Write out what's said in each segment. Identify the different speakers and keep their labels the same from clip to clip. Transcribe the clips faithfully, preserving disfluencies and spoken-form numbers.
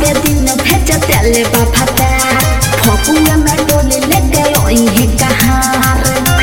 Speaker 1: के दिन भेज तेले बाफता फकुआ में डोले लेके ओई है कहार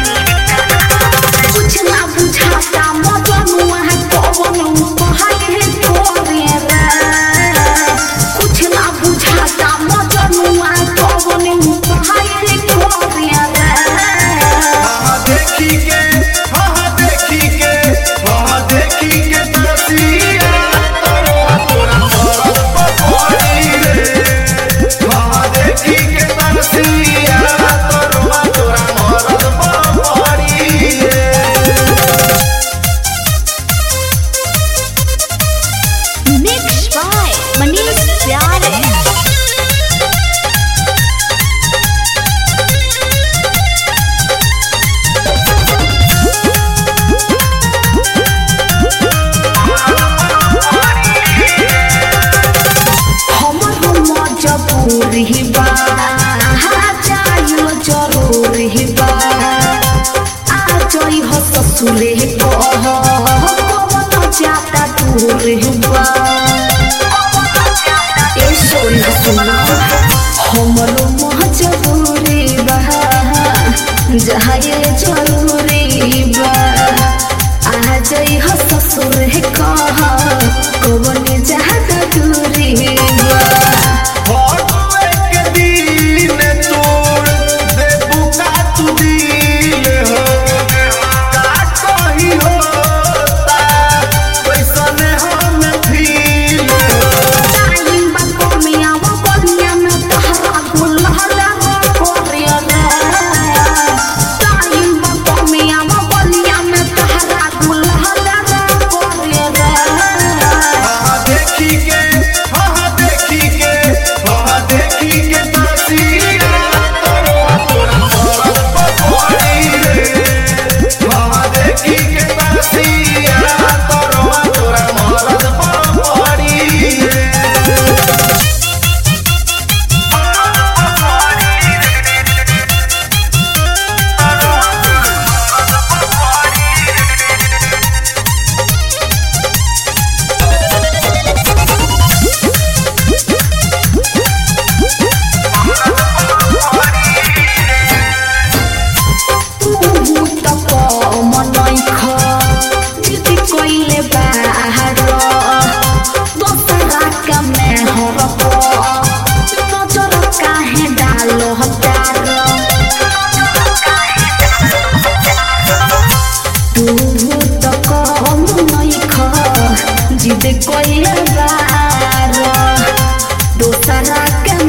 Speaker 1: कुछ ना बुझाता मजनुआ है कौन कहाई है तोरे रे कुछ ना बुझाता मजनुआ कौन कहाई है तोरे रे
Speaker 2: हां देखी के हां देखी के हां देखी के तरसिया तोरा तोरा मरद पपड़ी रे हां देखी के तरसिया तोरा तोरा मरद पपड़ी रे
Speaker 1: मिक्स बाय मनीष प्यारे जरूरी बा जाइयो जरूरी बा आ जाई हो ससुरे कह कौन जाता दूर बा ए सोना सुना हमरो मोह जरूरी बा जाइए जरूरी बा आ जाई हो ससुरे कह कौन जाता दूर बा जिद कोई बार दोसरा के